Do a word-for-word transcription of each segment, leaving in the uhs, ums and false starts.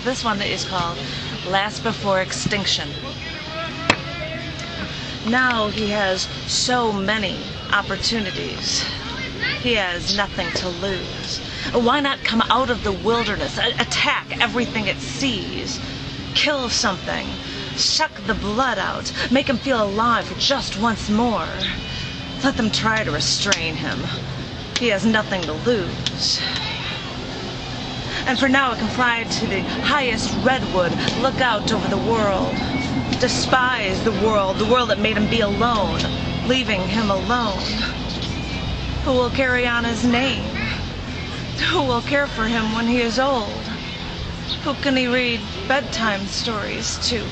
This one is called Last Before Extinction. Now he has so many opportunities. He has nothing to lose. Why not come out of the wilderness, attack everything it sees, kill something, suck the blood out, make him feel alive just once more. Let them try to restrain him. He has nothing to lose. And for now it can fly to the highest redwood, look out over the world, despise the world, the world that made him be alone, leaving him alone. Who will carry on his name? Who will care for him when he is old? Who can he read bedtime stories to?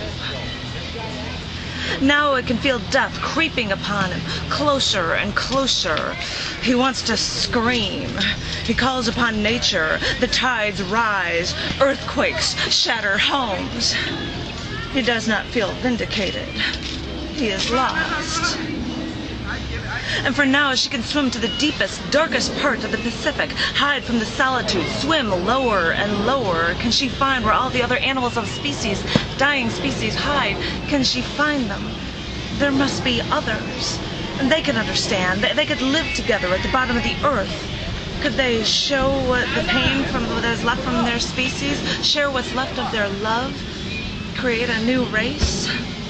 Now it can feel death creeping upon him, closer and closer. He wants to scream. He calls upon nature. The tides rise. Earthquakes shatter homes. He does not feel vindicated. He is lost. And for now she can swim to the deepest, darkest part of the Pacific, hide from the solitude, swim lower and lower. Can she find where all the other animals of species, dying species, hide? Can she find them? There must be others. And they can understand. They could live together at the bottom of the earth. Could they show what the pain from what is left from their species, share what's left of their love, create a new race?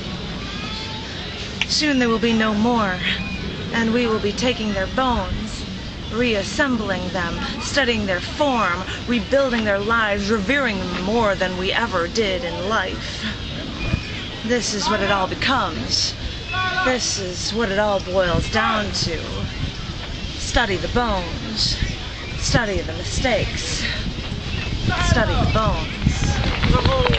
Soon there will be no more. And we will be taking their bones, reassembling them, studying their form, rebuilding their lives, revering them more than we ever did in life. This is what it all becomes. This is what it all boils down to. Study the bones. Study the mistakes. Study the bones.